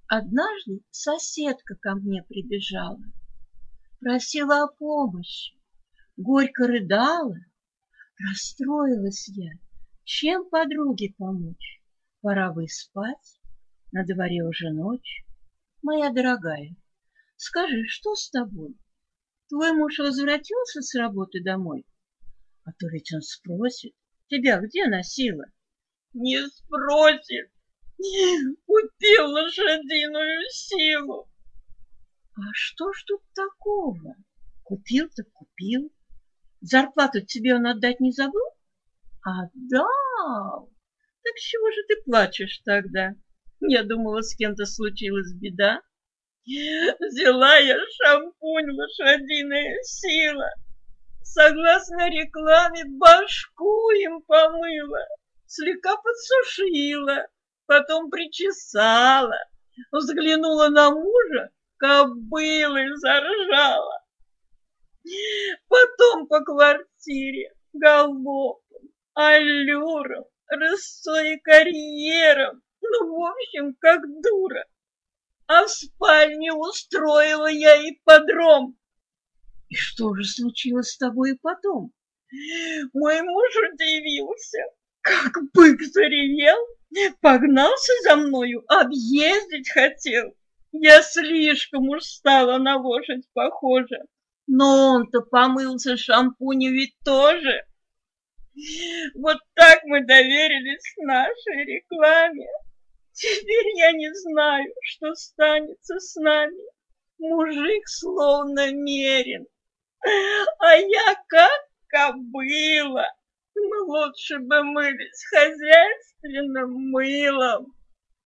Однажды соседка ко мне прибежала, просила о помощи, горько рыдала. Расстроилась я. Чем подруге помочь? Пора бы и спать, на дворе уже ночь. Моя дорогая, скажи, что с тобой? Твой муж возвратился с работы домой? А то ведь он спросит, тебя где носила? Не спросит, купил лошадиную силу. А что ж тут такого? Купил так купил. Зарплату тебе он отдать не забыл? Отдал. Так чего же ты плачешь тогда? Я думала, с кем-то случилась беда. Взяла я шампунь лошадиная сила. Согласно рекламе, башку им помыла, слегка подсушила, потом причесала, взглянула на мужа, кобылой заржала. Потом по квартире галопом, аллюром, рысцой и карьером, ну, в общем, как дура. А в спальне устроила я ипподром. И что же случилось с тобой потом? Мой муж удивился, как бык заревел, погнался за мною, объездить хотел. Я слишком уж стала на лошадь похожа. Но он-то помылся, шампунем ведь тоже. Вот так мы доверились нашей рекламе. Теперь я не знаю, что станется с нами. Мужик словно мерин, а я как кобыла. Мы лучше бы мылись хозяйственным мылом.